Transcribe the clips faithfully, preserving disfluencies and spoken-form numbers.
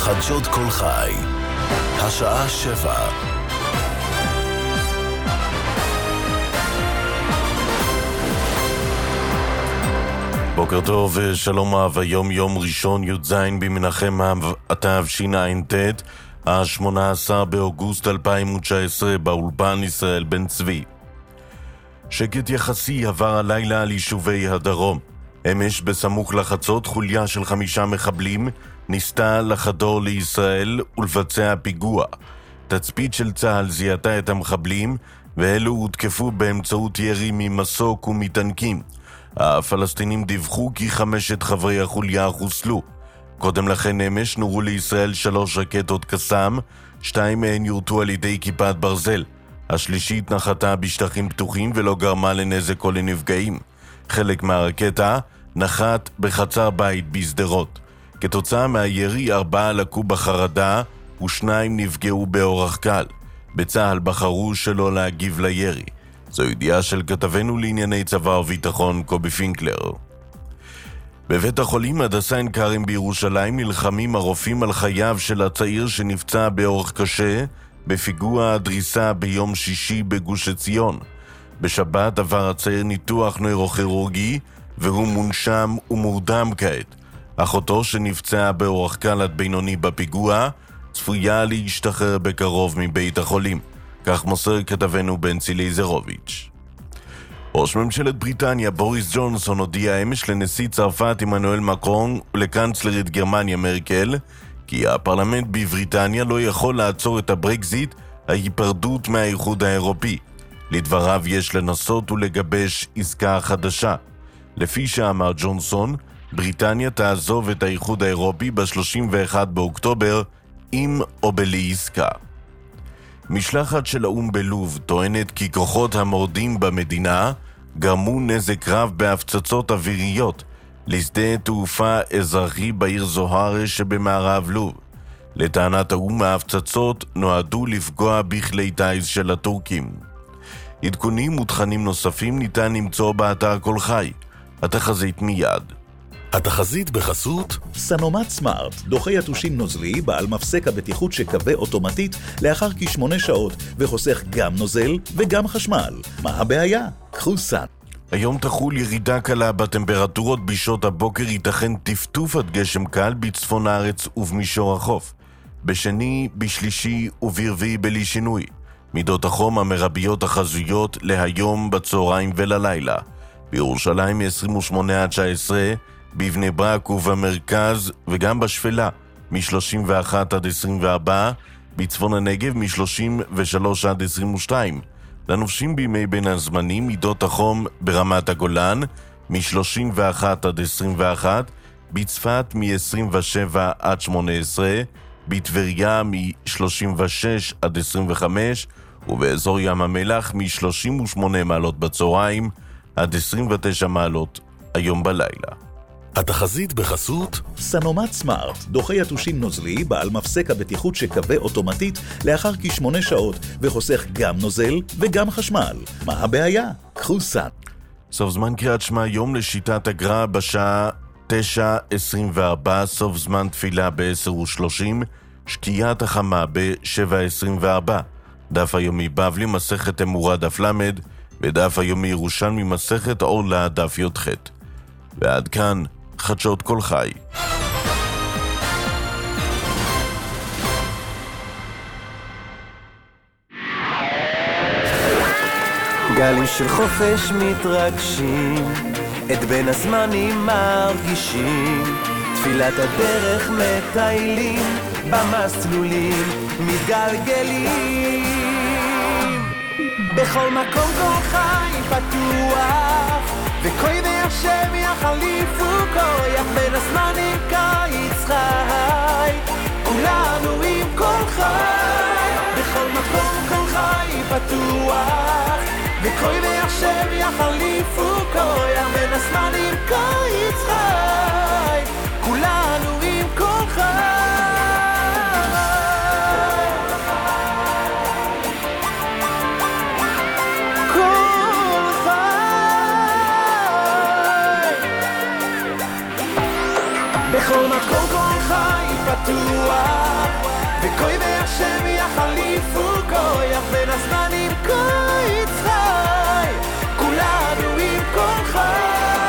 חדשות כל חי, השעה שבע. בוקר טוב ושלום אהב, היום יום ראשון י"ז במנחם אב התשע"ט, ה-שמונה עשר באוגוסט אלפיים ותשע עשרה, באולפן ישראל בן צבי. שקט יחסי עבר הלילה על יישובי הדרום. אמש בסמוך לחצות חוליה של חמישה מחבלים ניסתה לחדור לישראל ולבצע פיגוע. תצפית של צה"ל זיהתה את המחבלים ואלו הותקפו באמצעות ירי ממסוק ומטנקים. הפלסטינים דיווחו כי חמשת חברי החוליה חוסלו. קודם לכן אמש נורו לישראל שלוש רקטות קסאם, שתיים מהן יורטו על ידי כיפת ברזל. השלישית נחתה בשטחים פתוחים ולא גרמה לנזק או לנפגעים. חלק מהרקטה נחת בחצר בית בסדרות. כתוצאה מהירי ארבעה לקו בחרדה ושניים נפגעו באורח קל. בצה"ל בחרו שלא להגיב לירי. זו ידיעה של כתבנו לענייני צבא וביטחון קובי פינקלר. בבית החולים הדסה עין כרם בירושלים נלחמים הרופאים על חייו של הצעיר שנפצע באורח קשה בפיגוע הדריסה ביום שישי בגוש עציון. בשבת עבר הצעיר ניתוח נוירוכירורגי והוא מונשם ומורדם כעת. אחותו שנפצעה באורח קל עד בינוני בפיגוע צפויה להשתחרר בקרוב מבית החולים. כך מוסר כתבנו בנצי לייזרוביץ'. ראש ממשלת בריטניה בוריס ג'ונסון הודיע אמש לנשיא צרפת עמנואל מקרון ולקנצלרית גרמניה מרקל כי הפרלמנט בבריטניה לא יכול לעצור את הברקזיט, ההיפרדות מהאיחוד האירופי. לדבריו יש לנסות ולגבש עסקה חדשה. לפי שאמר ג'ונסון, בריטניה תעזוב את האיחוד האירופי ב-שלושים ואחד באוקטובר עם או בלי עסקה. משלחת של האו"ם בלוב טוענת כי כוחות המורדים במדינה גרמו נזק רב בהפצצות אוויריות לשדה תעופה אזרחי בעיר זוהרה שבמערב לוב. לטענת האו"ם ההפצצות נועדו לפגוע בכלי טיס של הטורקים. עדכונים ותכנים נוספים ניתן למצוא באתר כל חי. התחזית מיד. התחזית בחסות סנומט סמארט, דוחה יתושים נוזלי בעל מפסק הבטיחות שקווה אוטומטית לאחר כשמונה שעות וחוסך גם נוזל וגם חשמל. מה הבעיה? קחו סן. היום תחול ירידה קלה בטמפרטורות. בשעות הבוקר ייתכן טפטוף עד גשם קל בצפון הארץ ובמישור החוף. בשני, בשלישי וברביעי בלי שינוי. מידות החום המרביות החזויות להיום בצהריים וללילה. בירושלים מ-עשרים ושמונה עד תשע עשרה, בבני ברק ובמרכז וגם בשפלה מ-שלושים ואחת עד עשרים וארבע, בצפון הנגב מ-שלושים ושלוש עד עשרים ושתיים. לנופשים בימי בין הזמנים מידות החום ברמת הגולן מ-שלושים ואחת עד עשרים ואחת, בצפת מ-עשרים ושבע עד שמונה עשרה, בטבריה מ-שלושים ושש עד עשרים וחמש ובאזור ים המלח מ-שלושים ושמונה מעלות בצהריים עד עשרים ותשע מעלות היום בלילה. התחזית בחסות סנומט סמארט, דוחה יתושים נוזלי בעל מפסק הבטיחות שקווה אוטומטית לאחר כשמונה שעות וחוסך גם נוזל וגם חשמל. מה הבעיה? קחו סן. סוף זמן קריאת שמע יום לשיטת הגר"א בשעה תשע עשרים וארבע, סוף זמן תפילה ב-עשר ושלושים, שקיעת החמה ב-שבע עשרים וארבע. דף היומי בבלי מסכת אמורה דף למד ודף היומי ירושלמי מסכת עורלה דף י"ח. ועד כאן חדשות כל חי. גלים של חופש מתרגשים, את בין הזמנים מרגישים, תפילת הדרך מטיילים, במסלולים מתגלגלים. בכל מקום כל חי פתוח, וקוי והשם יחליפו כוח, בין הזמנים קיץ חי, כולנו עם כל חי. בכל מקום כל חי פתוח, וקוי והשם יחליפו כוח, בין הזמנים קיץ חי, כולנו עם כל חי. בכל מקום כל חי פתוח, וקוי והשם יחליפו כוח בין הזמנים כה יצחי כולנו עם כל חי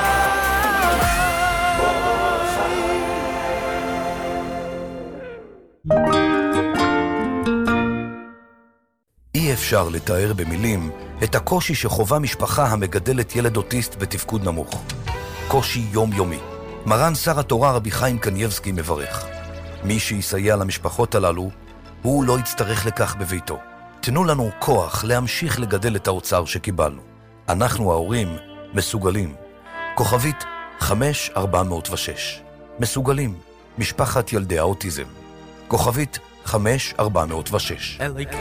אי אפשר לתאר במילים את הקושי שחובה משפחה המגדלת ילד אוטיסט בתפקוד נמוך. קושי יומיומי. מרן שר התורה רבי חיים קנייבסקי מברך. מי שיסייע למשפחות הללו, הוא לא יצטרך לכך בביתו. תנו לנו כוח להמשיך לגדל את האוצר שקיבלנו. אנחנו ההורים מסוגלים. כוכבית חמש ארבע מאות ושש. מסוגלים. משפחת ילדי האוטיזם. כוכבית חמש ארבע מאות ושש. אליקאי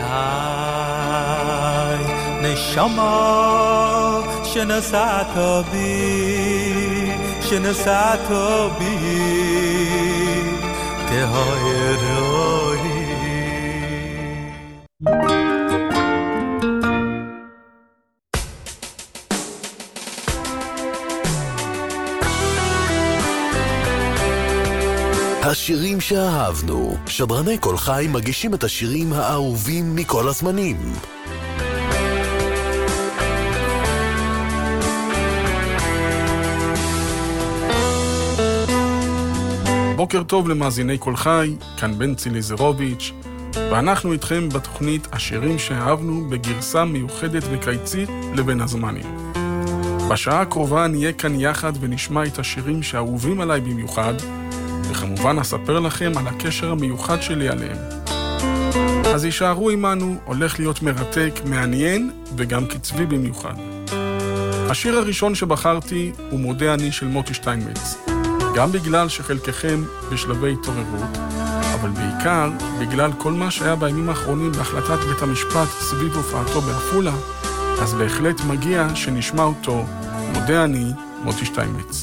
נשמה שנשאת בי שנשאת בי תהרוי השירים שאהבנו. שדרני כל חי מגישים את השירים האהובים מכל הזמנים. בוקר טוב למאזיני כל חי, כאן בנצי ליזרוביץ', ואנחנו איתכם בתוכנית השירים שאהבנו בגרסה מיוחדת וקיצית לבין הזמנים. בשעה הקרובה נהיה כאן יחד ונשמע את השירים שאהובים עליי במיוחד, וכמובן אספר לכם על הקשר המיוחד שלי עליהם. אז יישארו עמנו, הולך להיות מרתק, מעניין וגם קצבי במיוחד. השיר הראשון שבחרתי הוא מודה אני של מוטי שטיינמץ, גם בגלל שחלקכם בשלבי התעוררות, אבל בעיקר בגלל כל מה שהיה בימים האחרונים בהחלטת בית המשפט סביב הופעתו בעפולה, אז בהחלט מגיע שנשמע אותו, מודה אני, מוטי שטיינמץ.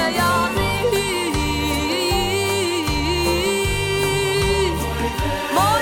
More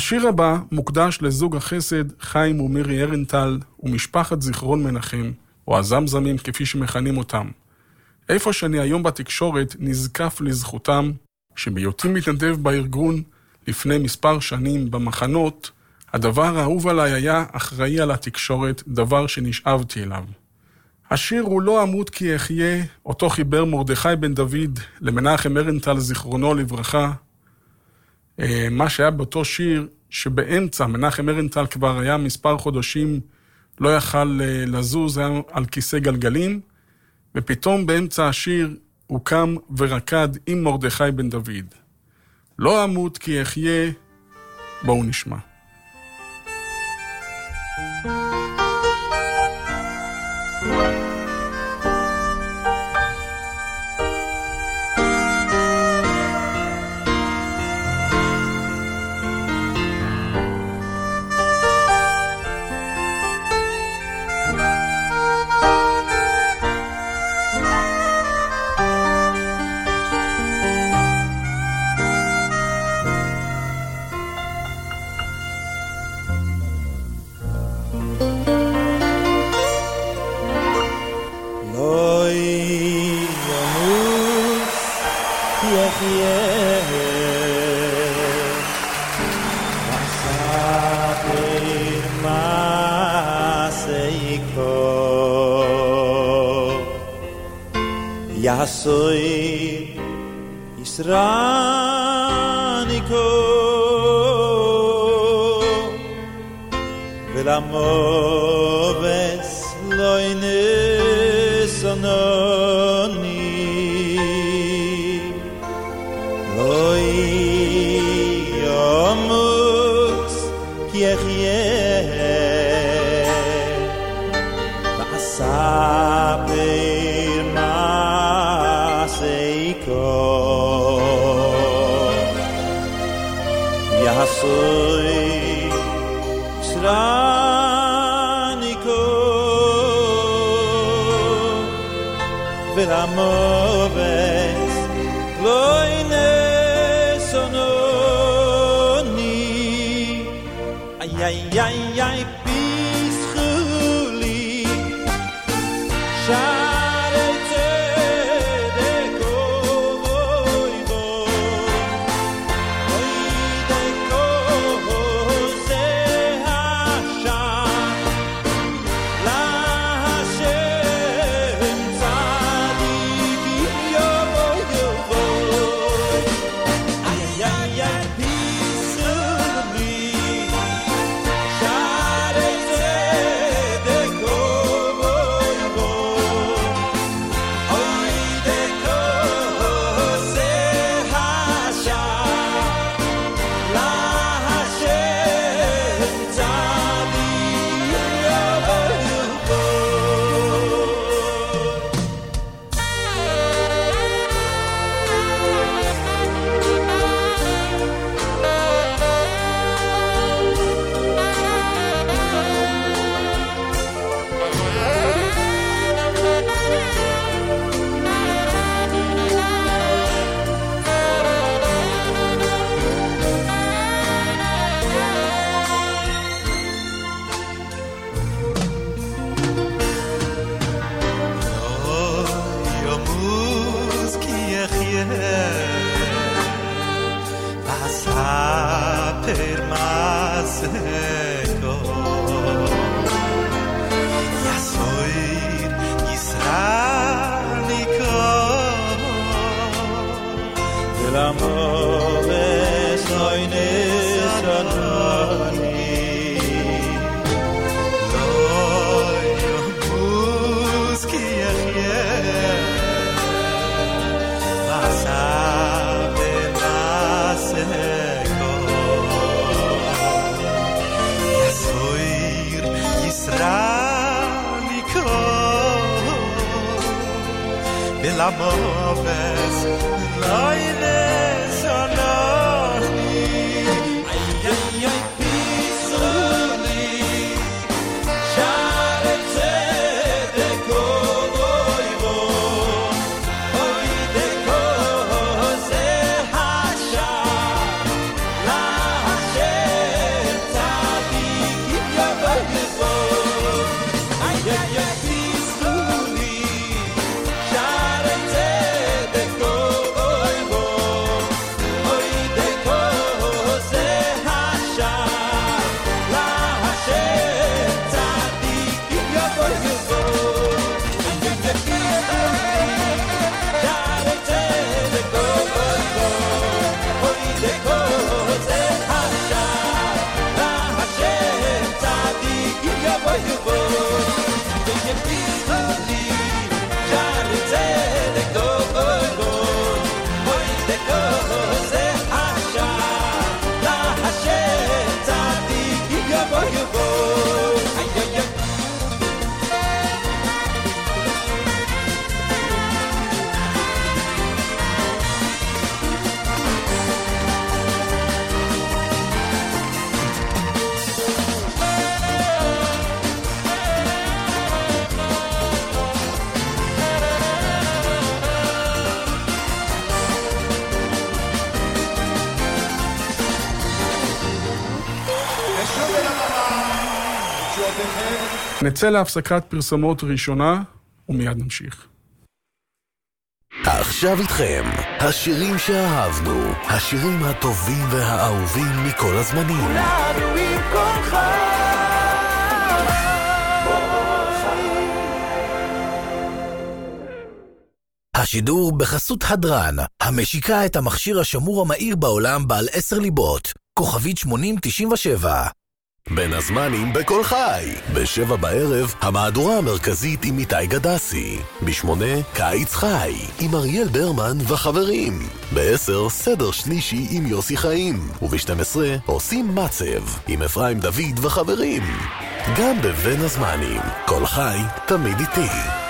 השיר הבא מוקדש לזוג החסד חיים ומירי ארנטל ומשפחת זיכרון מנחם, או הזמזמים כפי שמכנים אותם. איפה שאני היום בתקשורת נזקף לזכותם, שבהיותי מתנדב בארגון לפני מספר שנים במחנות, הדבר האהוב עליי היה אחראי על התקשורת, דבר שנשאבתי אליו. השיר הוא לא אמות כי אחיה, אותו חיבר מרדכי בן דוד למנחם ארנטל זיכרונו לברכה. מה שהיה באותו שיר, שבאמצע מנחם ארנטל כבר היה מספר חודשים, לא יכל לזוז, היה על כיסא גלגלים, ופתאום באמצע השיר הוא קם ורקד עם מרדכי בן דוד. לא אמות כי אחיה, בואו נשמע. Soy Isranico Velamoves loines anoni Loi yomut kiechye Va'asape Soy Isranico Velamoves loines anoni Ay, ay, ay, ay, pischuli Sharete deko voivo Velamoves loines anoni Ay, ay, ay, pischuli Sharete deko voivo Oy deko ze hasha La Hashem נצא להפסקת פרסומות ראשונה, ומיד נמשיך. עכשיו איתכם, השירים שאהבנו, השירים הטובים והאהובים מכל הזמנים. כולנו עם כל חי. השידור בחסות הדרן, המשיקה את המכשיר השמור המהיר בעולם בעל עשר ליבות, כוכבית שמונים תשעים ושבע. בין הזמנים בכל חי. בשבע בערב, המהדורה המרכזית עם איתי גדסי. בשמונה, קיץ חי, עם אריאל ברמן וחברים. בעשר, סדר שלישי עם יוסי חיים. וב-שתים עשרה, עושים מצב, עם אפרים דוד וחברים. גם בבין הזמנים, כל חי, תמיד איתי.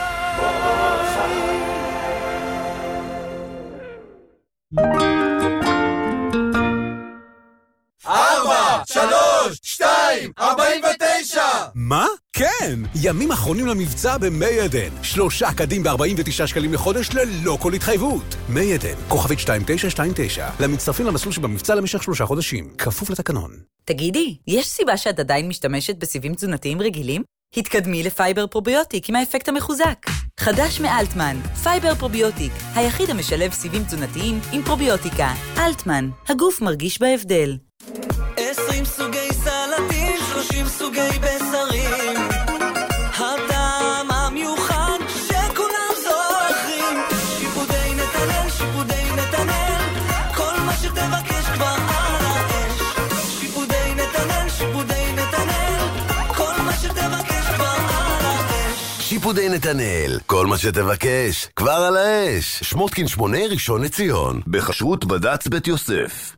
ארבע, שלוש, שתיים, ארבעים ותשע! מה? כן! ימים אחרונים למבצע במי עדן. שלושה קדים ב-ארבעים ותשעה שקלים לחודש ללא כל התחייבות. מי עדן, כוכבית שתיים תשע שתיים תשע. למצטרפים למסלול שבמבצע למשך שלושה חודשים. כפוף לתקנון. תגידי, יש סיבה שאת עדיין משתמשת בסיבים תזונתיים רגילים? התקדמי לפייבר פרוביוטיק עם האפקט המחוזק. חדש מאלטמן, פייבר פרוביוטיק, היחיד המשלב סיבים תזונתיים עם פרוביוטיקה. אלטמן, הגוף מרגיש בהבדל. עשרים סוגי סלטים, שלושים סוגי בשרים, הטעם המיוחד שכולם זוכרים. שיפודי נתנאל, שיפודי נתנאל, כל מה שתבקש כבר על האש. שיפודי נתנאל, שיפודי נתנאל, כל מה שתבקש כבר על האש. שיפודי נתנאל, כל מה שתבקש כבר על האש. שמותקין שמונה, ראשון לציון, בחשרות בד"ץ בית יוסף.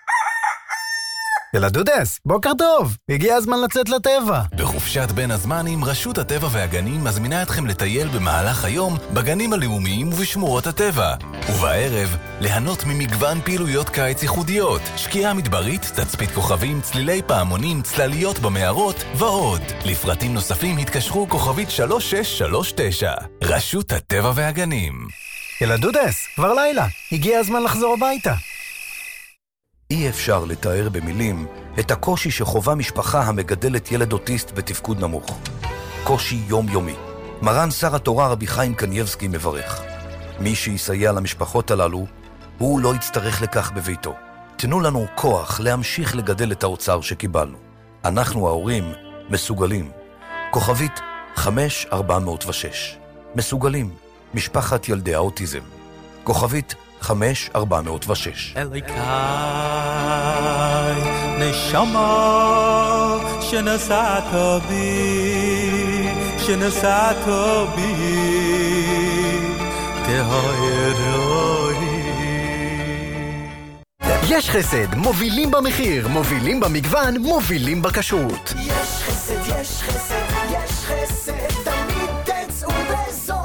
ילדודס, בוקר טוב, הגיע הזמן לצאת לטבע. בחופשת בין הזמנים, רשות הטבע והגנים מזמינה אתכם לטייל במהלך היום בגנים הלאומיים ובשמורות הטבע. ובערב, ליהנות ממגוון פעילויות קיץ ייחודיות, שקיעה מדברית, תצפית כוכבים, צלילי פעמונים, צלליות במערות ועוד. לפרטים נוספים התקשרו כוכבית שלוש שש שלוש תשע. רשות הטבע והגנים. ילדודס, כבר לילה, הגיע הזמן לחזור הביתה. אי אפשר לתאר במילים את הקושי שחובה משפחה המגדלת ילד אוטיסט בתפקוד נמוך. קושי יומיומי. מרן שר התורה רבי חיים קנייבסקי מברך. מי שיסייע למשפחות הללו, הוא לא יצטרך לכך בביתו. תנו לנו כוח להמשיך לגדל את האוצר שקיבלנו. אנחנו ההורים מסוגלים. כוכבית חמש ארבע אפס שש. מסוגלים. משפחת ילדי האוטיזם. כוכבית חמש ארבע אפס שש. אליקאי נשמה שנסעת בי, שנסעת בי, תהרוי. יש חסד, מובילים במחיר, מובילים במגוון, מובילים בכשרות. יש חסד, יש חסד, יש חסד, תמיד תצאו בזול.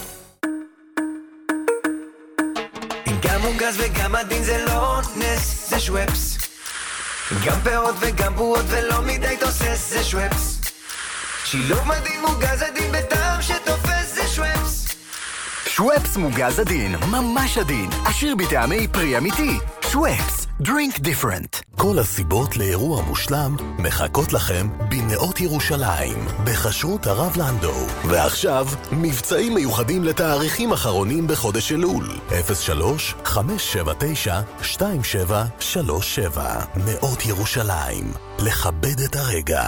גם מוגז וגם עדין זה לא נס, זה שוואפס. גם פירות וגם בועות ולא מדי תוסס, זה שוואפס. שילוב מדהים מוגז עדין בטעם שתופס, זה שוואפס. שוואפס מוגז עדין, ממש עדין, עשיר בטעמי פרי אמיתי. שוואפס, drink different. כל הסיבות לאירוע מושלם מחכות לכם בנאות ירושלים, בחשרות הרב לנדו. ועכשיו, מבצעים מיוחדים לתאריכים אחרונים בחודש אלול. אפס שלוש חמש שבע תשע שתיים שבע שלוש שבע. נאות ירושלים, לכבד את הרגע.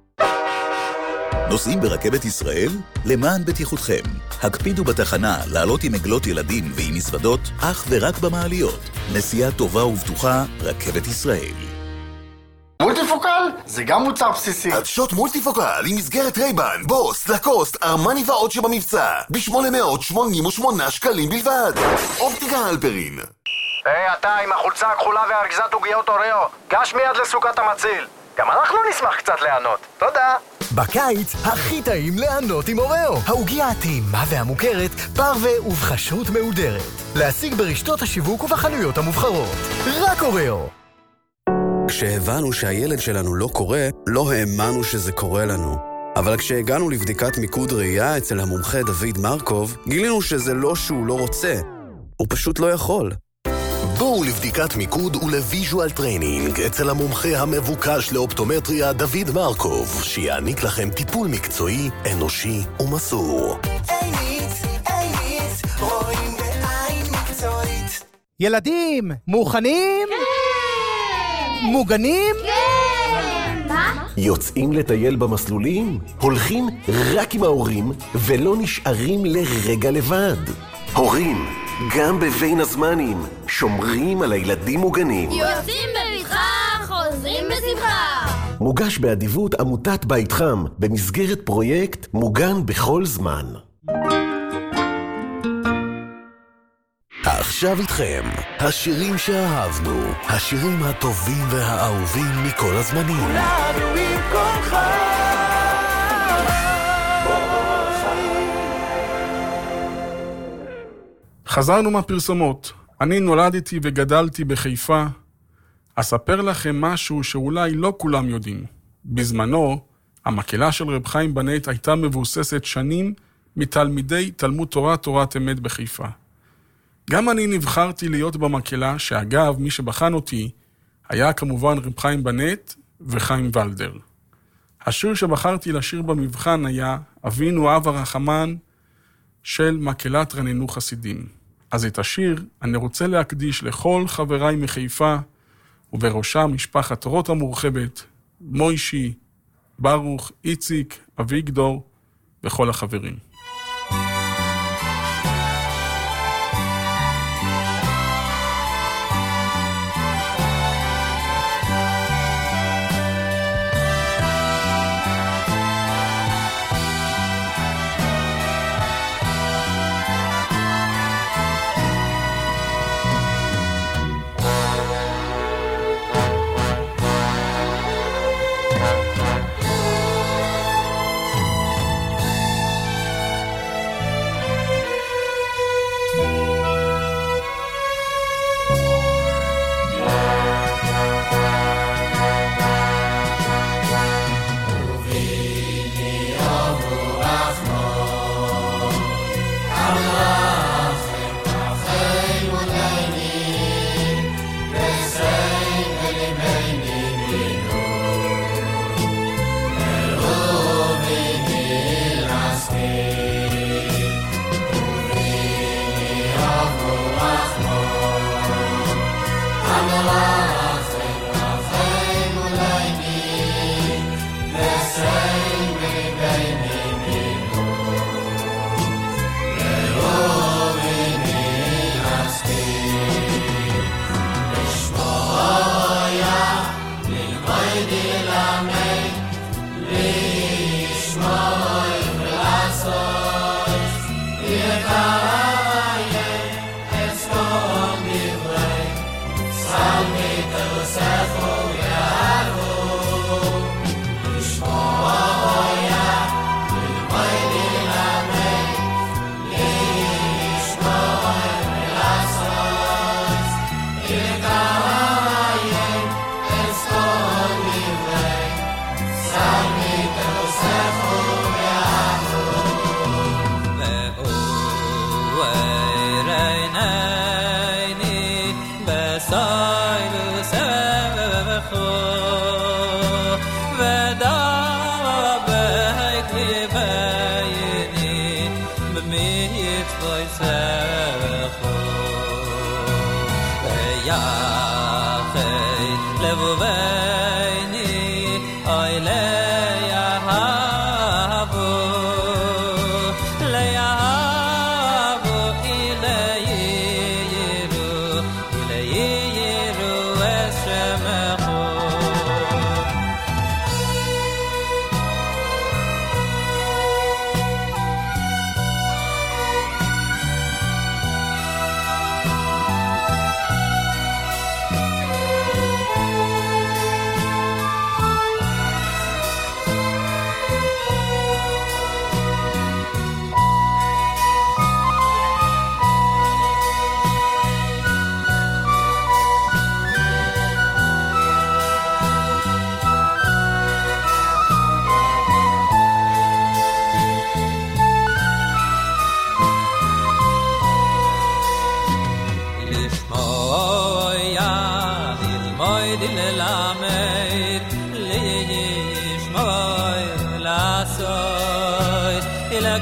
נוסעים ברכבת ישראל? למען בטיחותכם. הקפידו בתחנה לעלות עם עגלות ילדים ועם מזוודות, אך ורק במעליות. נסיעה טובה ובטוחה, רכבת ישראל. מולטיפוקל? זה גם מוצר בסיסי. עדשות מולטיפוקל עם מסגרת רייבן, בוס, לקוסט, ארמני ועוד שבמבצע ב-שמונה מאות שמונים ושמונה שקלים בלבד. אופטיקה הלפרין. היי, אתה עם החולצה הכחולה והארגזת עוגיות אוריו, גש מיד לסוכת המציל. גם אנחנו נשמח קצת ליהנות. תודה. בקיץ הכי טעים ליהנות עם אוריו. העוגיה הטעימה והמוכרת, פרווה ובחשרות מהודרת. להשיג ברשתות השיווק ובחנויות המובחרות. רק אוריו. כשהבנו שהילד שלנו לא קורא, לא האמנו שזה קורה לנו. אבל כשהגענו לבדיקת מיקוד ראייה אצל המומחה דוד מרקוב, גילינו שזה לא שהוא לא רוצה, הוא פשוט לא יכול. בואו לבדיקת מיקוד ולוויז'ואל טריינינג אצל המומחה המבוקש לאופטומטריה דוד מרקוב, שיעניק לכם טיפול מקצועי, אנושי ומסור. עינית, עינית, רואים בעין מקצועית. ילדים, מוכנים? כן! מוגנים? כן! מה? יוצאים לטייל במסלולים? הולכים רק עם ההורים ולא נשארים לרגע לבד. הורים, גם בבין הזמנים, שומרים על הילדים מוגנים. יוצאים בבטחה, חוזרים בשמחה. מוגש באדיבות עמותת בית חם, במסגרת פרויקט מוגן בכל זמן. עכשיו איתכם, השירים שאהבנו, השירים הטובים והאהובים מכל הזמנים. כולנו עם כל חי. חזרנו מהפרסומות. אני נולדתי וגדלתי בחיפה. אספר לכם משהו שאולי לא כולם יודעים. בזמנו, המקהלה של רב חיים בנט הייתה מבוססת שנים מתלמידי תלמוד תורה תורת אמת בחיפה. גם אני נבחרתי להיות במקהלה, שאגב, מי שבחן אותי, היה כמובן רב חיים בנט וחיים ולדר. השיר שבחרתי לשיר במבחן היה אבינו אב הרחמן של מקהלת רננו חסידים. אז את השיר אני רוצה להקדיש לכל חבריי מחיפה, ובראשם משפחת רוט המורחבת, מוישי, ברוך, איציק, אביגדור וכל החברים.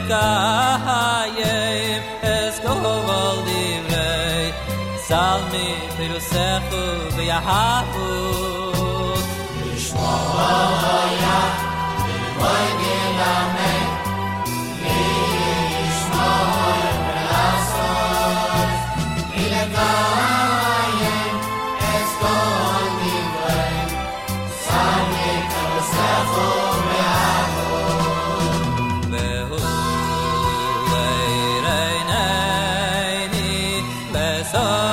לקיים אזכור דברי salmi pirusechu v'yahavu Yishmor haya v'voy g'lamei Yishmor v'lasot Ilekayem eskol divrei salmi pirusechu v'yahavu Vehu v'eireneini besot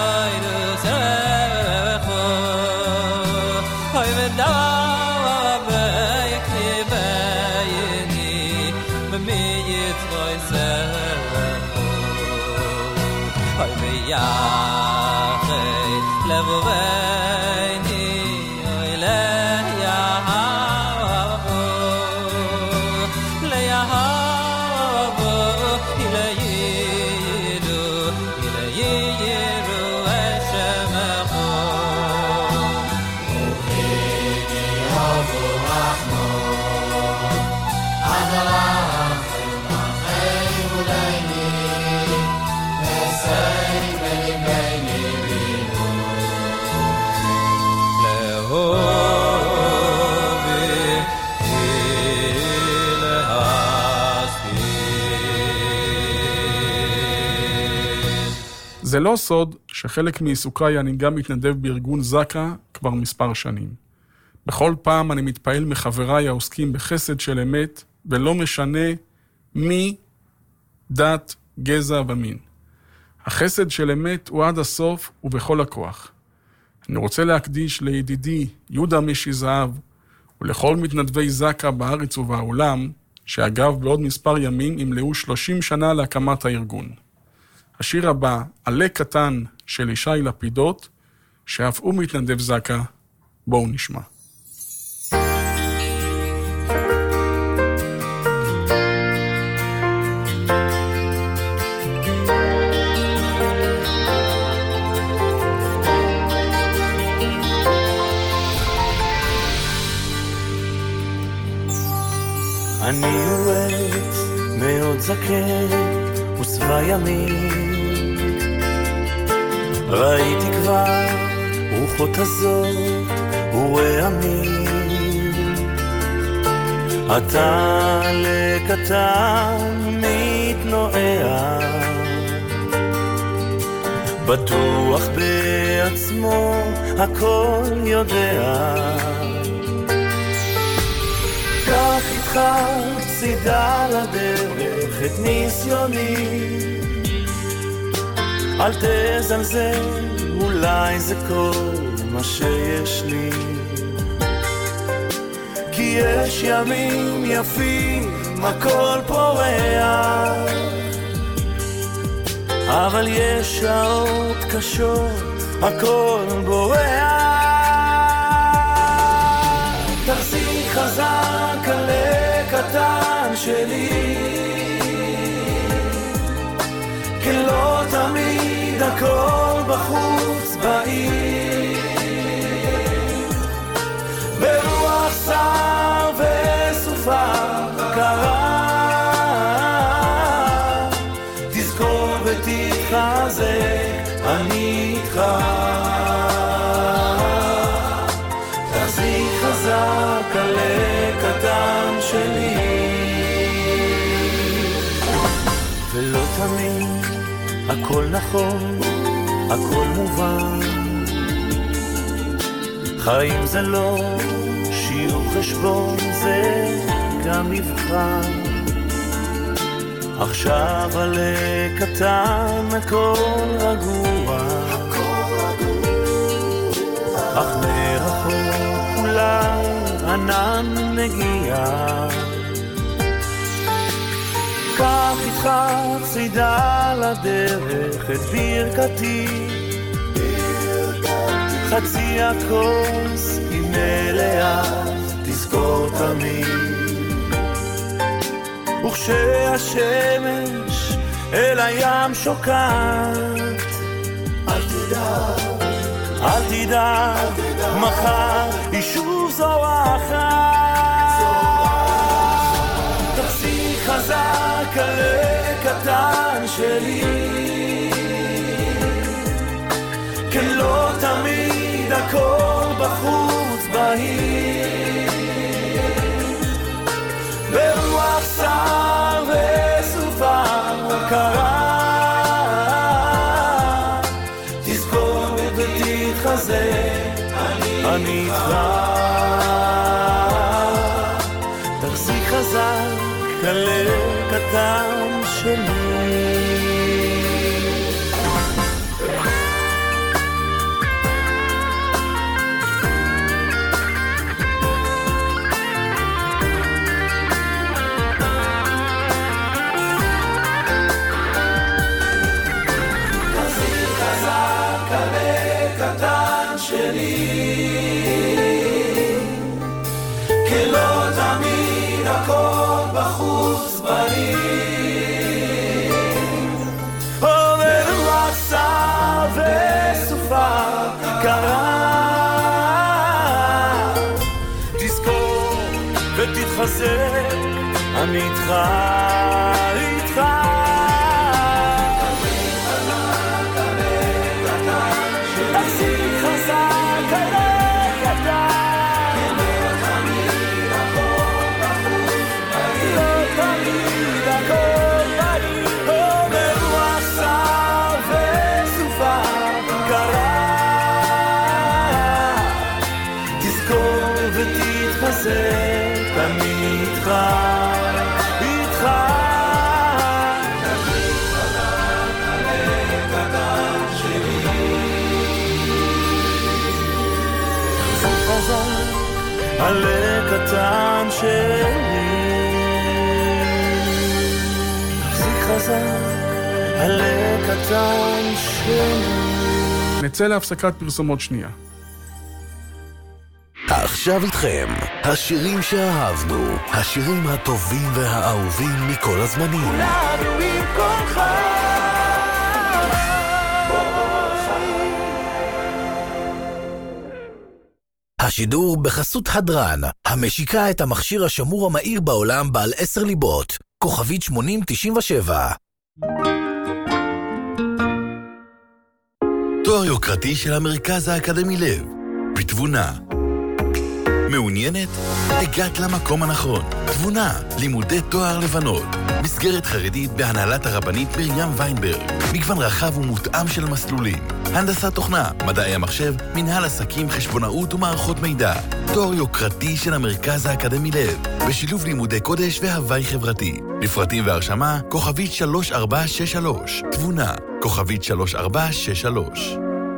זה לא סוד שחלק מעיסוקיי אני גם מתנדב בארגון זקה כבר מספר שנים. בכל פעם אני מתפעל מחבריי העוסקים בחסד של אמת, ולא משנה מי, דת, גזע ומין. החסד של אמת הוא עד הסוף ובכל הכוח. אני רוצה להקדיש לידידי יהודה משי זהב, ולכל מתנדבי זקה בארץ ובעולם, שאגב בעוד מספר ימים ימלאו שלושים שנה להקמת הארגון. השיר הבא, עלה קטן של ישי לפידות, שאף הוא מתנדב זקה, בואו נשמע. אני עץ מאוד זקן ושבע ימים, ראיתי כבר רוחות הזאת ורעמים, אתה לקטן מתנועע, בטוח בעצמו הכל יודע, קח איתך צידה לדרך את ניסיוני, אל תזלזל, אולי זה כל מה שיש לי, כי יש ימים יפים, הכל פורח, אבל יש שעות קשות, הכל בורח. תחזיק חזק עלה קטן שלי, כי לא תמיד הכל בחוץ בעיר, ברוח שר וסופה קרה, תזכור ותתחזק, אני איתך. תחזיק חזק עלה קטן שלי, ולא תמיד הכל נכון, הכל מובן, חיים זה לא שיעור חשבון, זה גם מבחן, עכשיו עלה קטן הכל רגוע, אך מרחוק אולי ענן מגיע, קח איתך צידה לדרך את ברכתי, חצי הכוס היא מלאה, תזכור תמיד, וכשהשמש אל הים שוקעת, אל תדאג, אל תדאג, מחר היא שוב זורחת, תחזיק חזק עלה הקטן שלי, כן לא תמיד הכל בחוץ בהיר, ברוח שר וסופר קרה, תזכור ותתחזק, אני איתך, תחזיק חזק הלב קטן שלי. תחזיק חזק הלב קטן שלי, כי לא תמיד הכל בחוץ בהיר, עובר רצה וסופה קרה, תזכור ותתחזק, אני איתך, איתך. תחזיק חזק הלב קטן, לא תמיד הכל בחוץ בהיר, לא תמיד הכל בהיר, עובר רצה וסופה קרה, תזכור ותתחזק, אני איתך, איתך. תחזיק חזק הלב קטן שלי, תחזיק חזק הלב קטן שלי, תחזיק חזק הלב קטן שלי. נצא להפסקת פרסומות שנייה. עכשיו איתכם, השירים שאהבנו, השירים הטובים והאהובים מכל הזמנים. כולנו עם כל חי. השידור בחסות הדרן, המשיקה את המכשיר השמור המהיר בעולם בעל עשר ליבות, כוכבית שמונים תשעים ושבע. תואר יוקרתי של המרכז האקדמי לב, בתבונה. מעוניינת? הגעת למקום הנכון. תבונה, לימודי תואר לבנות. מסגרת חרדית בהנהלת הרבנית מרים ויינברג. מגוון רחב ומותאם של מסלולים. הנדסת תוכנה, מדעי המחשב, מנהל עסקים, חשבונאות ומערכות מידע. תואר יוקרתי של המרכז האקדמי לב, בשילוב לימודי קודש והווי חברתי. לפרטים והרשמה, כוכבית שלוש ארבע שש שלוש. תבונה, כוכבית שלוש ארבע שש שלוש.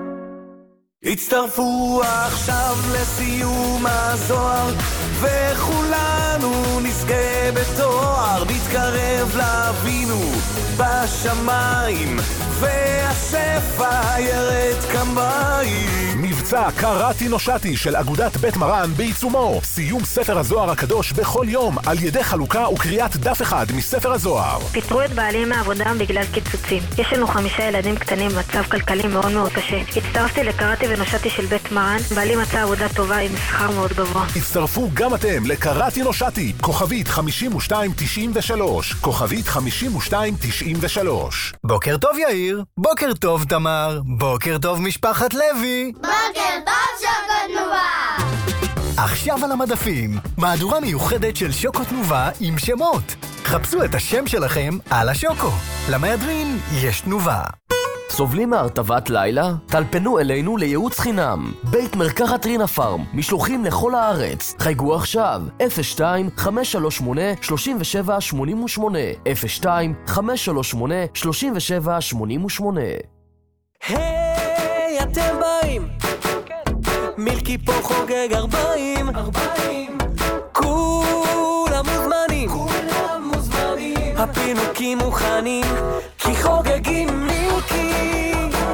הצטרפו עכשיו לסיום הזוהר, וכולנו נזכה בתואר, נתקרב לאבינו בשמיים, והשפע ירד כמיים. מבצע קראתי נושעתי של אגודת בית מרן בעיצומו. סיום ספר הזוהר הקדוש בכל יום על ידי חלוקה וקריאת דף אחד מספר הזוהר. פיטרו את בעלי מהעבודה בגלל קיצוצים. יש לנו חמישה ילדים קטנים במצב כלכלי מאוד מאוד קשה. הצטרפתי לקראתי ונושעתי של בית מרן. בעלי מצא עבודה טובה עם שכר מאוד גבוה. הצטרפו גם אתם לקראתי נושעתי, כוכבית חמישים ושתיים תשעים ושלוש, כוכבית חמישים ושתיים תשעים ושלוש. בוקר טוב יאיר, בוקר טוב תמר, בוקר טוב משפחת לוי. בוקר טוב שוקו תנובה. עכשיו על המדפים, מהדורה מיוחדת של שוקו תנובה עם שמות. חפשו את השם שלכם על השוקו. למהדרין יש תנובה. סובלים מהרטבת לילה? טלפנו אלינו לייעוץ חינם. בית מרקחת רינה פארם, משלוחים לכל הארץ. חייגו עכשיו, אפס שתיים חמש שלוש שמונה שלוש שבע שמונה שמונה, אפס שתיים חמש שלוש שמונה שלוש שבע שמונה שמונה. היי, אתם באים? מילקי פה חוגג ארבעים, ארבעים. כולם מוזמנים, כולם מוזמנים. הפינוקים מוכנים, כי חוגגים מילקי,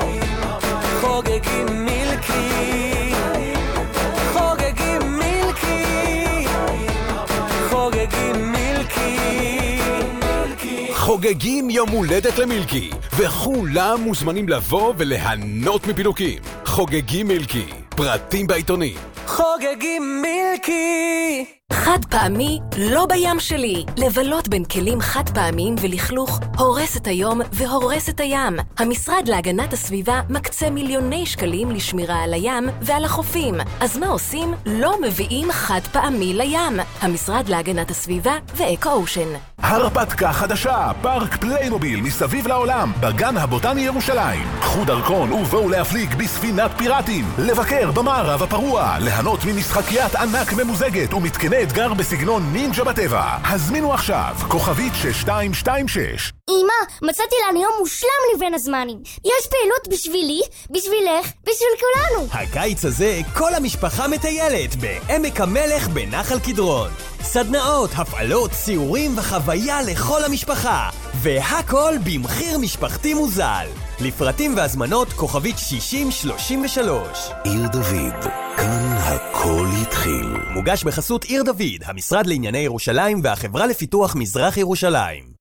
חוגגים מילקי, חוגגים מילקי, חוגגים מילקי. חוגגים יום הולדת למילקי, וכולם מוזמנים לבוא וליהנות מפינוקים. חוגגים מילקי, פרטים בעיתונים. חוגגים מילקי. חד פעמי לא בים שלי. לבלות בין כלים חד פעמיים ולכלוך הורס את היום והורס את הים. המשרד להגנת הסביבה מקצה מיליוני שקלים לשמירה על הים ועל החופים. אז מה עושים? לא מביאים חד פעמי לים. המשרד להגנת הסביבה ואקו-אושן. הרפתקה חדשה, פארק פליימוביל מסביב לעולם, בגן הבוטני ירושלים. קחו דרכון ובואו להפליג בספינת פיראטים, לבקר במערב הפרוע, ליהנות ממשחקיית ענק ממוזגת ומתקני אתגר בסגנון נינג'ה בטבע. הזמינו עכשיו, כוכבית שש שתיים שתיים שש. אמא, מצאתי לנו יום מושלם לבין הזמנים. יש פעילות בשבילי, בשבילך, בשביל כולנו. הקיץ הזה כל המשפחה מטיילת בעמק המלך בנחל קדרון. סדנאות, הפעלות, סיורים וחוויה לכל המשפחה. והכל במחיר משפחתי מוזל. לפרטים והזמנות כוכבית שישים שלושים ושלוש. עיר דוד, כאן הכל התחיל. מוגש בחסות עיר דוד, המשרד לענייני ירושלים והחברה לפיתוח מזרח ירושלים.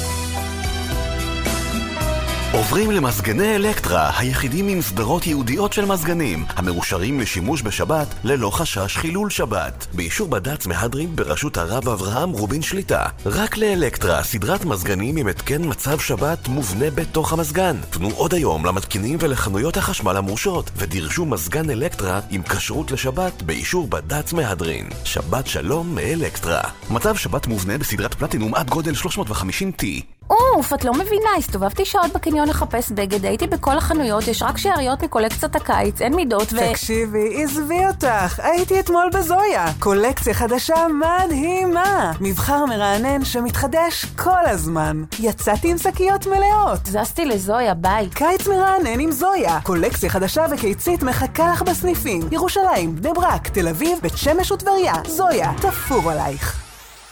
עוברים למזגני אלקטרה, היחידים עם סדרות ייעודיות של מזגנים, המאושרים לשימוש בשבת ללא חשש חילול שבת. באישור בד"ץ מהדרין בראשות הרב אברהם רובין שליטה. רק לאלקטרה, סדרת מזגנים עם התקן מצב שבת מובנה בתוך המזגן. פנו עוד היום למתקינים ולחנויות החשמל המורשות, ודרשו מזגן אלקטרה עם כשרות לשבת באישור בד"ץ מהדרין. שבת שלום מאלקטרה. מצב שבת מובנה בסדרת פלטינום עד גודל שלוש מאות וחמישים טי. אוף, את לא מבינה, הסתובבתי שעות בקניון לחפש בגד, הייתי בכל החנויות, יש רק שעריות מקולקציית הקיץ, אין מידות ו... תקשיבי, עזבי אותך, הייתי אתמול בזויה, קולקציה חדשה מדהימה, מבחר מרענן שמתחדש כל הזמן, יצאתי עם שקיות מלאות. זסתי לזויה, ביי. קיץ מרענן עם זויה, קולקציה חדשה וקיצית מחכה לך בסניפים, ירושלים, בני ברק, תל אביב, בית שמש וטבריה, זויה, תפור עלייך.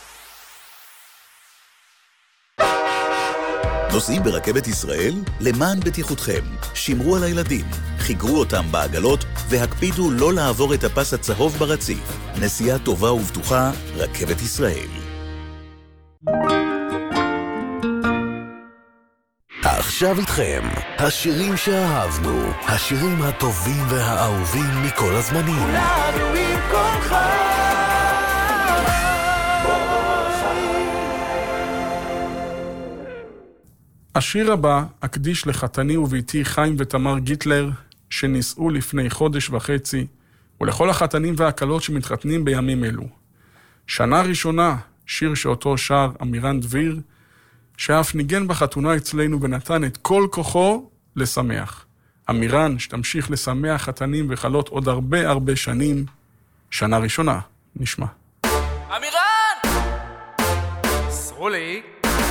נוסעים ברכבת ישראל? למען בטיחותכם. שמרו על הילדים, חיגרו אותם בעגלות והקפידו לא לעבור את הפס הצהוב ברציף. נסיעה טובה ובטוחה, רכבת ישראל. עכשיו איתכם, השירים שאהבנו, השירים הטובים והאהובים מכל הזמנים. כולנו עם כל חי. השיר הבא אקדיש לחתני וביתי חיים ותמר גיטלר, שנישאו לפני חודש וחצי, ולכל החתנים והקלות שמתחתנים בימים אלו. שנה ראשונה, שיר שאותו שר אמירן דביר, שאף ניגן בחתונה אצלנו ונתן את כל כוחו לשמח. אמירן, שתמשיך לשמח חתנים וחלות עוד הרבה הרבה שנים, שנה ראשונה, נשמע. אמירן! סרולי!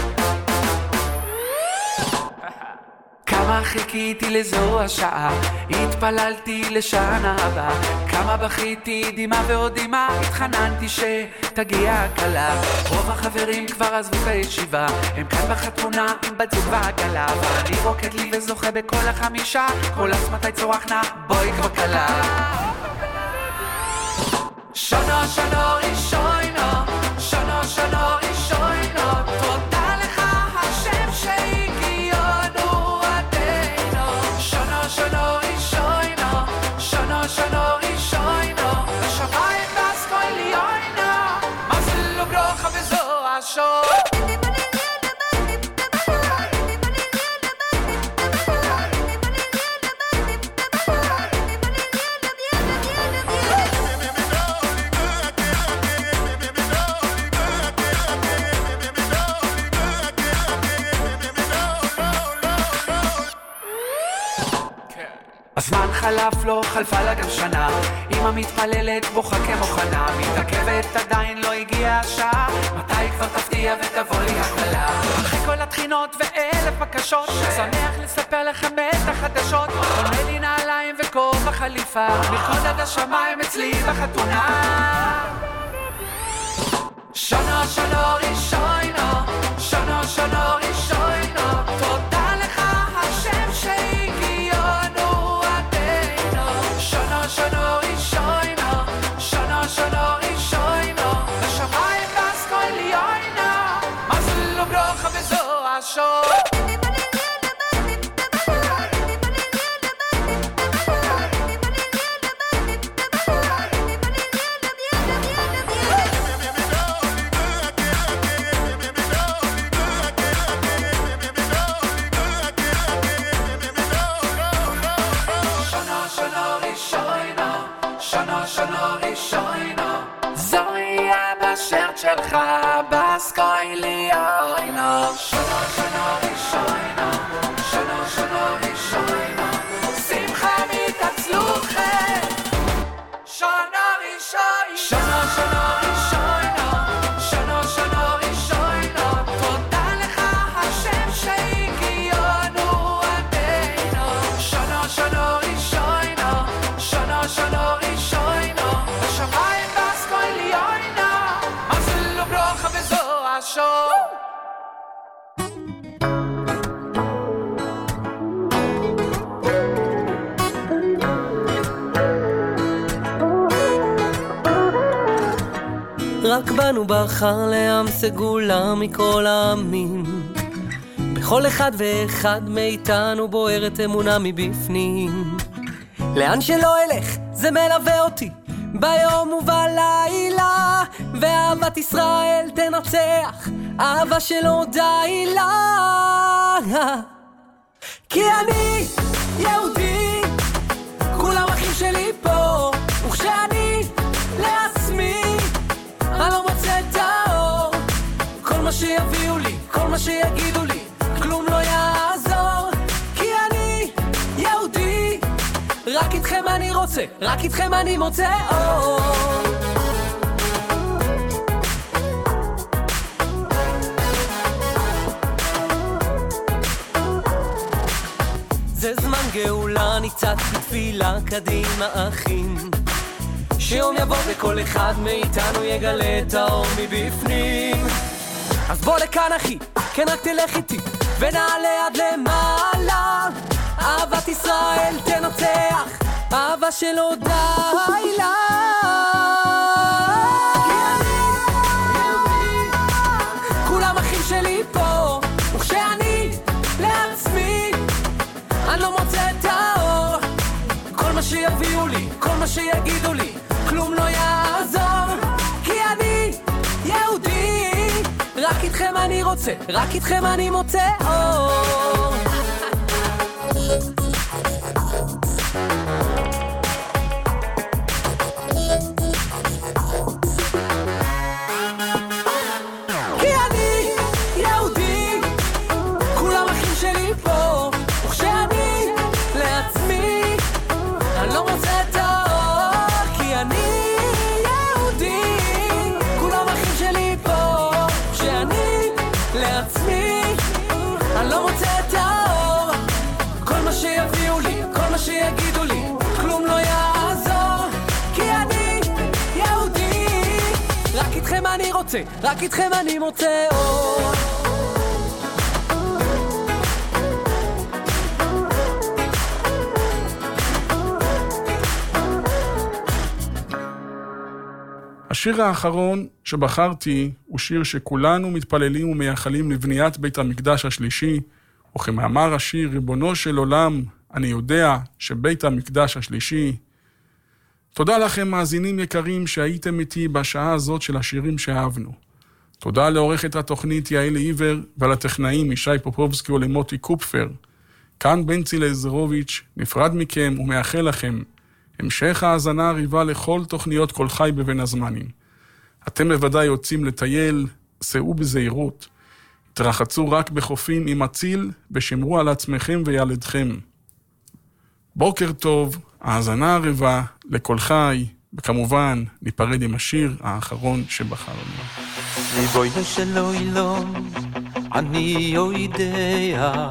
כמה חיכיתי לזו השעה, התפללתי לשנה הבאה, כמה בכיתי דימה ועוד דימה, התחננתי שתגיע הקלה. רוב החברים כבר עזבו את הישיבה, הם כאן בחתונה עם בת זוג ועגלה, ואני רוקד לי וזוכה בכל החמישה, כל אז מתי צורחנה, בואי כבר קלה. שנה שנה ראשונו, שנה שנה ראשונו, תודה לך השם שהגיענו עדינו. שנה שנה ראשונו, שנה שנה ראשונו, בשמיים בסקוי ליוינו, מה זה לא ברוכה וזו השור. הזמן חלף לו, חלפה לה גם שנה, אמא מתפללת בוכה כמוכנה, מתעכבת עדיין לא הגיעה השעה, מתי כבר תפתיע ותבוא לי הקלה. אחרי כל התחינות ואלף בקשות, שמח לספר לכם את החדשות, קונה לי נעליים וכובע חליפה, לרקוד עד השמיים אצלי בחתונה. שנה שנה ראשונו, שנה שנה ראשונו, תודה לך השם שהגיענו עדינו. שנה שנה ראשונו, שנה שנה ראשונו, בשמיים בסקוי ליוינו, מה זה לא ברוכה וזו השור. לך בסקוי לי איינה שנה שנה ראשונה שנה שנה ראשונה שמחה מתעצלוכם שנה ראשונה שנה שנה ראשונה שנה שנה ראשונה תודה לך השם שהגיענו עדינו שנה שנה ראשונה שנה שנה ראשונה השמיים בסקוי לי איינה מזל וברכה וזו השור רק בנו בחר לעם סגולה מכל העמים בכל אחד ואחד מאיתנו בוערת אמונה מבפנים לאן שלא אלך זה מלווה אותי ביום ובלילה ואהבת ישראל תנצח אהבה שלא די לה כי אני יהודי כולם אחים שלי פה וכשאני לעצמי אני לא מוצא את האור כל מה שיביאו לי, כל מה שיגידו לי כלום לא יעזור כי אני יהודי רק איתכם אני רוצה, רק איתכם אני מוצא אור זה זמן גאולה ניצת בתפילה קדימה אחים שיום יבוא וכל אחד מאיתנו יגלה את האור מבפנים אז בוא לכאן אחי, כן רק תלך איתי ונעלה עד למעלה אהבת ישראל תנצח אהבה שלא די לה כי אני יהודי כולם אחים שלי פה וכשאני לעצמי אני לא מוצא את האור כל מה שיביאו לי, כל מה שיגידו לי כלום לא יעזור כי אני יהודי רק איתכם אני רוצה, רק איתכם אני מוצא אור כי אני יהודי כולם אחים שלי פה וכשאני לעצמי אני לא מוצא את האור כי אני יהודי כולם אחים שלי פה כשאני לעצמי אני לא מוצא את האור כל מה שיביאו לי, כל מה שיגידו לי כלום לא יעזור כי אני יהודי רק איתכם אני רוצה, רק איתכם אני מוצא אור השיר האחרון שבחרתי הוא שיר שכולנו מתפללים ומייחלים לבניית בית המקדש השלישי, וכמאמר השיר, ריבונו של עולם, אני יודע שבית המקדש השלישי. תודה לכם מאזינים יקרים שהייתם איתי בשעה הזאת של השירים שאהבנו. תודה לעורכת התוכנית יעל עיוור ולטכנאים ישי פופובסקי ולמוטי קופפר. כאן בנצי לזרוביץ' נפרד מכם ומאחל לכם המשך האזנה ריבה לכל תוכניות כל חי בבין הזמנים. אתם בוודאי יוצאים לטייל, סעו בזהירות. תרחצו רק בחופים עם הציל ושמרו על עצמכם וילדכם. בוקר טוב, האזנה הריבה לכל חי, וכמובן ניפרד עם השיר האחרון שבחרנו. ריבונו של עולם, אני יודע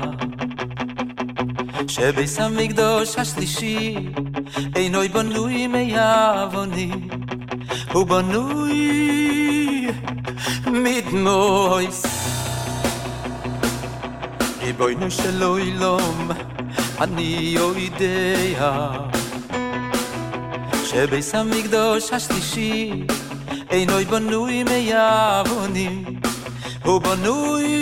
שביס המקדש השלישי אינו בנוי מאבנים, הוא בנוי מדמויס. ריבונו של עולם, אני יודע שביס המקדש השלישי אינו בנוי מאבנים, הוא בנוי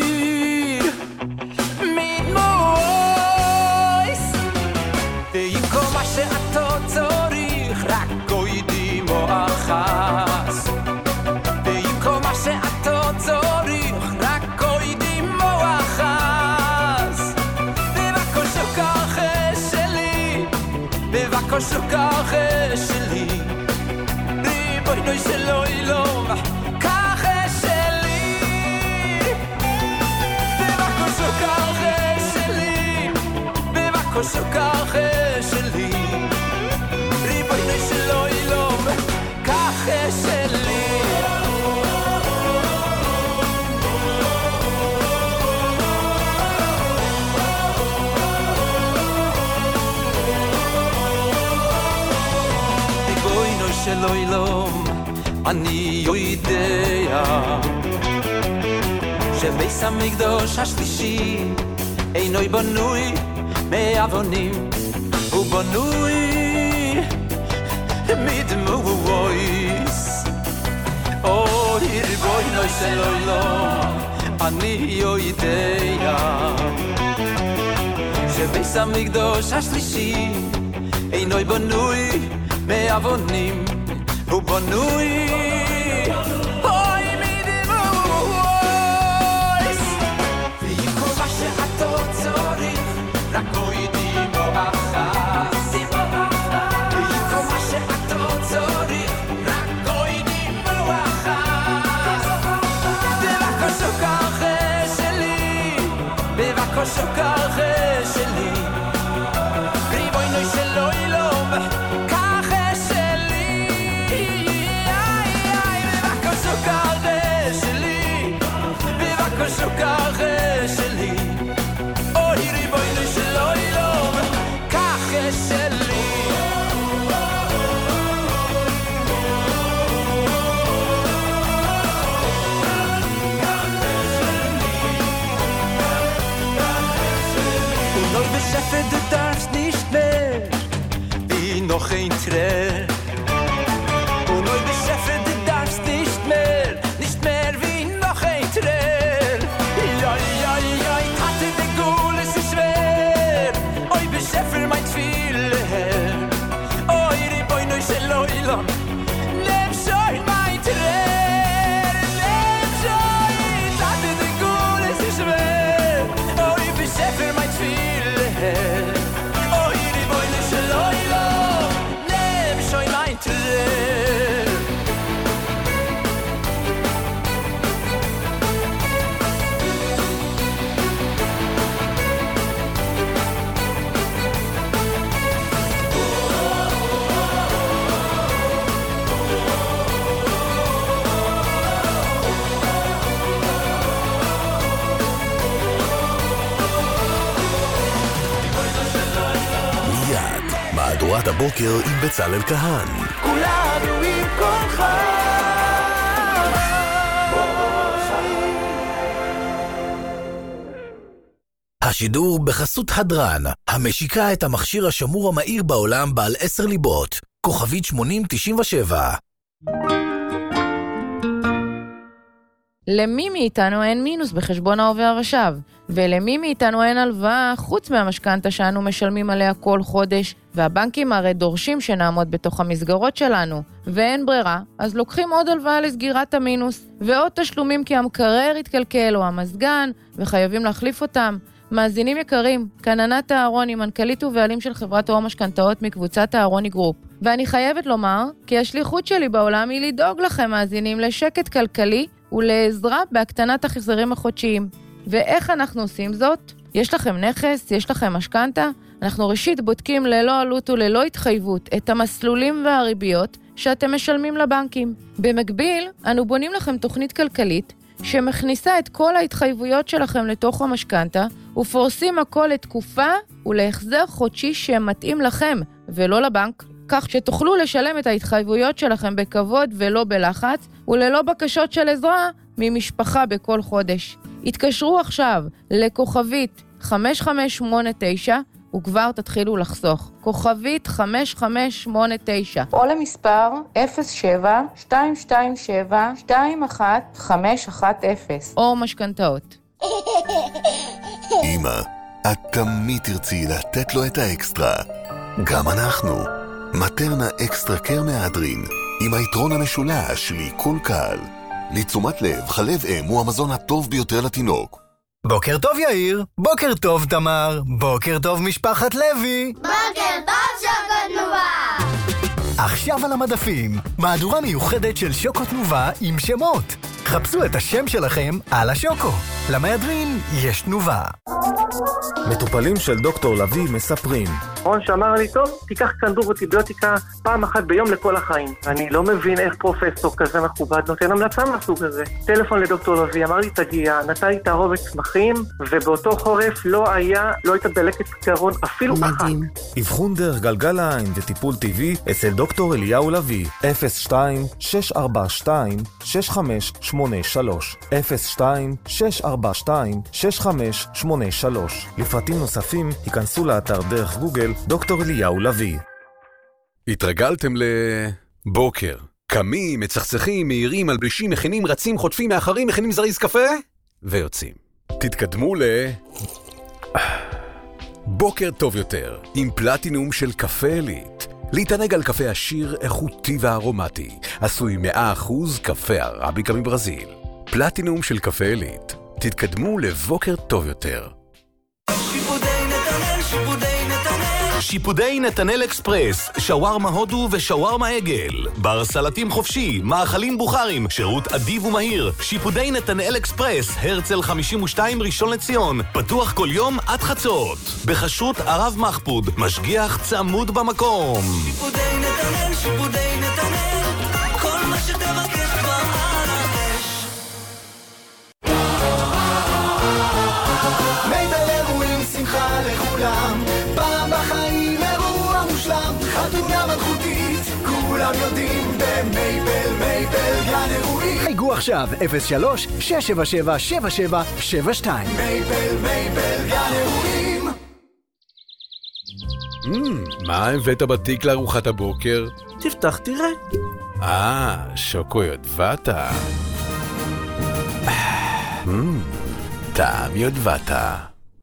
כל מה שאתה צריך רק קוידים או אחס, ועם כל מה שאתה צריך רק קוידים או אחס, ובכל שוקח שלי, ובכל שוקח שלי, ריבונו של עולם, כך שלי והכוס ככה שלי ריבונו של עולם ככה שלי ריבונו של עולם אני יודע שבית המקדש השלישי אינו בנוי מאבנים, הוא בנוי מדמויס. אוי ריבונו של עולם, אני יודע שבית המקדש השלישי אינו בנוי מאבנים, הוא בנוי שוקר חשלי ריבונו של עולם ככה שלי בבקשה שוקר חשלי בבקשה שוקר חשלי אוי ריבונו של עולם ככה שלי Schäfer, du darfst nicht mehr wie noch ein Tränen. Und neu beschäfer, du darfst nicht mehr, nicht mehr wie noch ein Tränen. Ja, ja, ja, ich hatte die Gule, es ist schwer. Oi, beschäfer, mein Tfile Herr. Oi, Ribono, shel Olam, nimm schon mein Tränen. Nimm schon, ich hatte die Gule, es ist schwer. Oi, beschäfer, mein Tfile אוי ריבונו של עולם נם שוי מיין טרן מהדורת הבוקר עם בצלאל כהן. כולנו עם כל חיים. השידור בחסות הדרן, המשיקה את המכשיר השמור המהיר בעולם בעל עשר ליבות, כוכבית שמונים תשעים ושבע. למי מאיתנו אין מינוס בחשבון ההווה ושב? ולמי מאיתנו אין הלוואה חוץ מהמשכנתה שאנו משלמים עליה כל חודש? והבנקים הרי דורשים שנעמוד בתוך המסגרות שלנו. ואין ברירה, אז לוקחים עוד הלוואה לסגירת המינוס, ועוד תשלומים כי המקרר התקלקל או המזגן, וחייבים להחליף אותם. מאזינים יקרים, כאן ענת אהרוני, מנכ"לית ובעלים של חברת אור משכנתאות מקבוצת אהרוני גרופ. ואני חייבת לומר, כי השליחות שלי בעולם היא לדאוג לכם מאזינים לשקט כלכלי, ולעזרה בהקטנת החזרים החודשיים. ואיך אנחנו עושים זאת? יש לכם נכס, יש לכם משכנתה? אנחנו ראשית בודקים ללא עלות וללא התחייבות את המסלולים והריביות שאתם משלמים לבנקים. במקביל, אנו בונים לכם תוכנית כלכלית שמכניסה את כל ההתחייבויות שלכם לתוך המשכנתה, ופורסים הכל לתקופה ולהחזר חודשי שמתאים לכם ולא לבנק, כך שתוכלו לשלם את ההתחייבויות שלכם בכבוד ולא בלחץ, וללא בקשות של עזרה ממשפחה בכל חודש. התקשרו עכשיו לכוכבית חמש חמש שמונה תשע וכבר תתחילו לחסוך. כוכבית חמש חמש שמונה תשע. או למספר אפס שבע שתיים שתיים שבע שתיים אחת חמש אחת אפס. או משכנתאות. אמא, את תמיד תרצי לתת לו את האקסטרה. גם אנחנו. מטרנה אקסטרה קר מהדרין, עם היתרון המשולש לעיכול קל. לתשומת לב, חלב אם הוא המזון הטוב ביותר לתינוק. בוקר טוב יאיר, בוקר טוב תמר, בוקר טוב משפחת לוי. בוקר טוב שוקו תנובה. עכשיו על המדפים, מהדורה מיוחדת של שוקו תנובה עם שמות. חפשו את השם שלכם על השוקו. למהדרין יש תנובה. מטופלים של דוקטור לוי מספרים. רון שאמר לי, טוב, תיקח כדור אנטיביוטיקה פעם אחת ביום לכל החיים. אני לא מבין איך פרופסור כזה מכובד נותן המלצה מהסוג הזה. טלפון לדוקטור לוי, אמר לי, תגיע, נתן לי תערובת צמחים, ובאותו חורף לא היה, לא הייתה דלקת קרון אפילו אחת. אבחון דרך גלגל העין וטיפול טבעי אצל דוקטור אליהו לוי. אפס שתיים שש ארבע שתיים שש חמש שמונה שלוש אפס שתיים שש ארבע שתיים שש חמש שמונה שלוש. לפרטים נוספים היכנסו לאתר דרך גוגל דוקטור אליהו לוי. התרגלתם לבוקר. קמים, מצחצחים, מהירים, מלבשים, מכינים, רצים, חוטפים, מאחרים, מכינים זריז קפה ויוצאים. תתקדמו ל... בוקר טוב יותר, עם פלטינום של קפה עילית. להתענג על קפה עשיר, איכותי וארומטי, עשוי מאה אחוז קפה ערביקה מברזיל. פלטינום של קפה עילית. תתקדמו לבוקר טוב יותר. שיפודי נתנאל, שיפודי נתנאל. שיפודי נתנאל אקספרס, שווארמה הודו ושווארמה עגל. בר סלטים חופשי, מאכלים בוכרים, שירות אדיב ומהיר. שיפודי נתנאל אקספרס, הרצל חמישים ושתיים ראשון לציון. פתוח כל יום עד חצות. בחשות ערב מחפוד, משגיח צמוד במקום. שיפודי נתנאל, שיפודי נתנאל. כל מה שתבקש כבר על הרש. מייבל אירועים שמחה לכולם, פעם בחיים אירוע מושלם, חתונה מלכותית, כולם יודעים במייבל, מייבל גן אירועים. חייגו עכשיו אפס שלוש שש שבע שבע שבע שבע שבע שתיים. מייבל, מייבל גן אירועים. מה הבאת בתיק לארוחת הבוקר? תפתח תראה. אה, שוקו יודבטה. טעם יודבטה.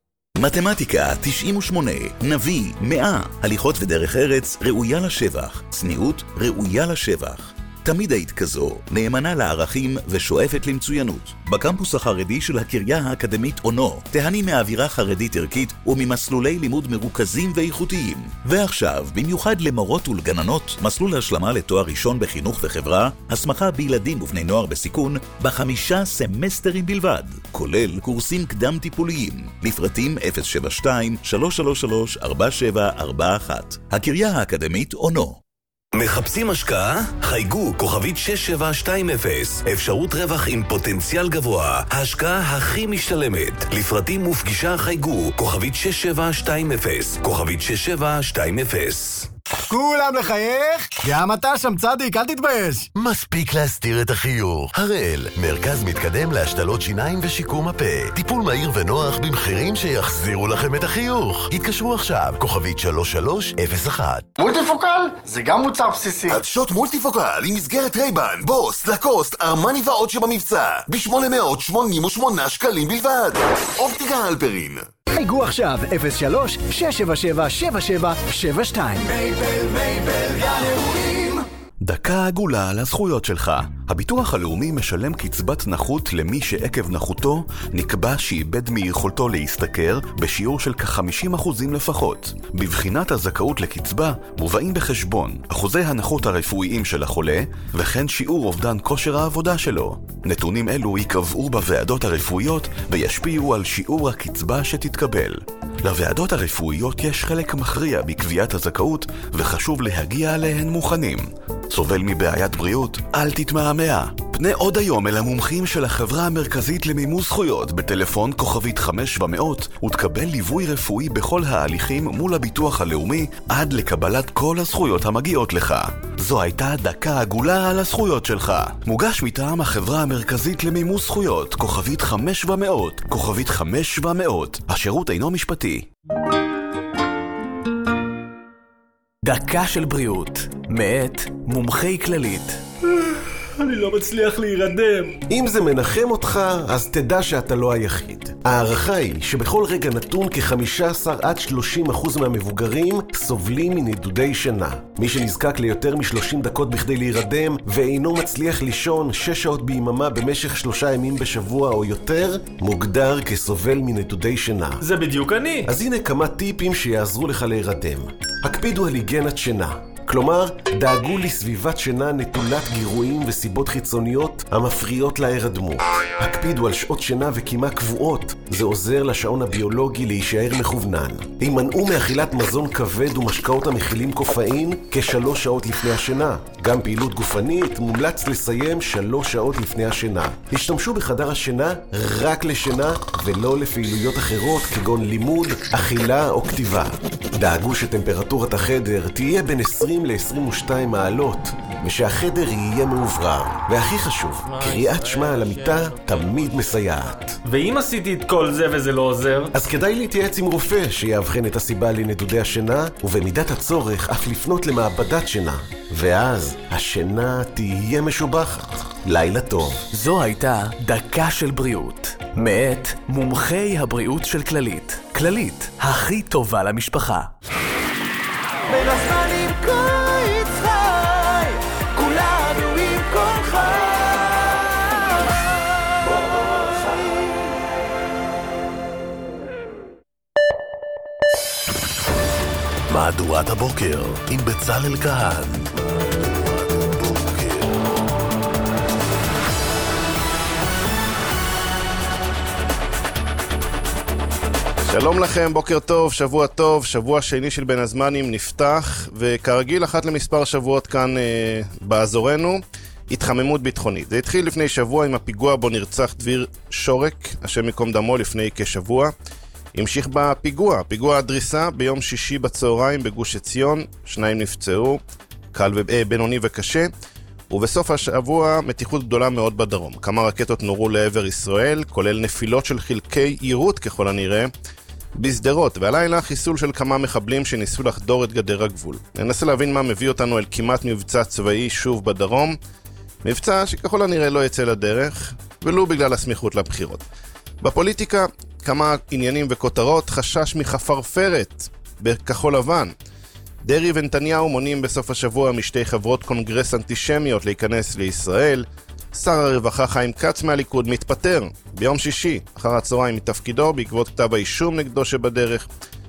מתמטיקה תשעים ושמונה, נביא מאה, הליכות ודרך ארץ ראויה לשבח, צניעות ראויה לשבח. תמיד היית כזו, נאמנה לערכים ושואפת למצוינות. בקמפוס החרדי של הקריה האקדמית אונו, תהני מאווירה חרדית ערכית וממסלולי לימוד מרוכזים ואיכותיים. ועכשיו, במיוחד למורות ולגננות, מסלול השלמה לתואר ראשון בחינוך וחברה, הסמכה בילדים ובני נוער בסיכון, בחמישה סמסטרים בלבד, כולל קורסים קדם טיפוליים. לפרטים אפס שבע שתיים שלוש שלוש שלוש ארבע שבע ארבע אחת. הקריה האקדמית אונו. מחפשים השקעה? חייגו כוכבית שש שבע שתיים אפס. אפשרות רווח עם פוטנציאל גבוה. ההשקעה הכי משתלמת. לפרטים ופגישה חייגו כוכבית שש שבע שתיים אפס. כוכבית שש שבע שתיים אפס. כולם לחייך? גם אתה שם צדיק, אל תתבייש. מספיק להסתיר את החיוך. הראל, מרכז מתקדם להשתלות שיניים ושיקום הפה. טיפול מהיר ונוח במחירים שיחזירו לכם את החיוך. התקשרו עכשיו, כוכבית שלוש שלוש אפס אחת. מולטיפוקל? זה גם מוצר בסיסי. עדשות מולטיפוקל עם מסגרת רייבן, בוס, לקוסט, ארמני ועוד שבמבצע. ב-שמונה מאות שמונים ושמונה שקלים בלבד. אופטיקה הלפרין. חייגו עכשיו אפס שלוש שש שבע שבע שבע שבע שבע שתיים. מייבל, מייבל גן אירועים. דקה עגולה על הזכויות שלך. הביטוח הלאומי משלם קצבת נכות למי שעקב נכותו נקבע שאיבד מיכולתו להשתכר בשיעור של כ-חמישים אחוזים לפחות. בבחינת הזכאות לקצבה מובאים בחשבון אחוזי הנכות הרפואיים של החולה וכן שיעור אובדן כושר העבודה שלו. נתונים אלו ייקבעו בוועדות הרפואיות וישפיעו על שיעור הקצבה שתתקבל. לוועדות הרפואיות יש חלק מכריע בקביעת הזכאות וחשוב להגיע עליהן מוכנים. סובל מבעיית בריאות? אל תתמהמה. פנה עוד היום אל המומחים של החברה המרכזית למימוש זכויות בטלפון כוכבית חמש במאות ותקבל ליווי רפואי בכל ההליכים מול הביטוח הלאומי עד לקבלת כל הזכויות המגיעות לך. זו הייתה דקה עגולה על הזכויות שלך. מוגש מטעם החברה המרכזית למימוש זכויות כוכבית חמש במאות, כוכבית חמש במאות. השירות אינו משפטי. דקה של בריאות, מאת מומחי כללית. אני לא מצליח להירדם. אם זה מנחם אותך, אז תדע שאתה לא היחיד. הערכה היא שבכל רגע נתון כ-חמישה עשר עד שלושים אחוז מהמבוגרים סובלים מנדודי שינה. מי שנזקק ליותר מ-שלושים דקות בכדי להירדם ואינו מצליח לישון שש שעות ביממה במשך שלושה ימים בשבוע או יותר, מוגדר כסובל מנדודי שינה. זה בדיוק אני. אז הנה כמה טיפים שיעזרו לך להירדם. הקפידו על היגיינת שינה. כלומר, דאגו לסביבת שינה נטולת גירויים וסיבות חיצוניות המפריעות להירדמות. הקפידו על שעות שינה וקימה קבועות, זה עוזר לשעון הביולוגי להישאר מכוונן. הימנעו מאכילת מזון כבד ומשקאות המכילים קופאין כשלוש שעות לפני השינה. גם פעילות גופנית מומלץ לסיים שלוש שעות לפני השינה. השתמשו בחדר השינה רק לשינה ולא לפעילויות אחרות כגון לימוד, אכילה או כתיבה. דאגו שטמפרטורת החדר תהיה בין עשרים ל-עשרים ושתיים מעלות ושהחדר יהיה מאוברר. והכי חשוב, קריאת שמע על המיטה תמיד מסייעת. ואם עשיתי את כל זה וזה לא עוזר? אז כדאי להתייעץ עם רופא שיאבחן את הסיבה לנדודי השינה, ובמידת הצורך אף לפנות למעבדת שינה. ואז השינה תהיה משובחת. לילה טוב. זו הייתה דקה של בריאות, מאת מומחי הבריאות של כללית. כללית, הכי טובה למשפחה. בין הזמנים קיץ חי, כולנו עם כל חי. מהדורת הבוקר עם בצלאל כהן. שלום לכם, בוקר טוב, שבוע טוב, שבוע שני של בין הזמנים נפתח, וכרגיל אחת למספר שבועות כאן אה, באזורנו, התחממות ביטחונית. זה התחיל לפני שבוע עם הפיגוע בו נרצח דביר שורק, השם מקום דמו, לפני כשבוע. המשיך בפיגוע, פיגוע הדריסה ביום שישי בצהריים בגוש עציון, שניים נפצעו, קל ובינוני וקשה, ובסוף השבוע מתיחות גדולה מאוד בדרום. כמה רקטות נורו לעבר ישראל, כולל נפילות של חלקי יירוט ככל הנראה, בסדרות, והלילה חיסול של כמה מחבלים שניסו לחדור את גדר הגבול. ננסה להבין מה מביא אותנו אל כמעט מבצע צבאי שוב בדרום, מבצע שככל הנראה לא יצא לדרך, ולא בגלל הסמיכות לבחירות. בפוליטיקה, כמה עניינים וכותרות, חשש מחפרפרת בכחול לבן. דרי ונתניהו מונים בסוף השבוע משתי חברות קונגרס אנטישמיות להיכנס לישראל. שר הרווחה חיים כץ מהליכוד מתפטר ביום שישי אחר הצהריים מתפקידו בעקבות כתב האישום נגדו שבדרך.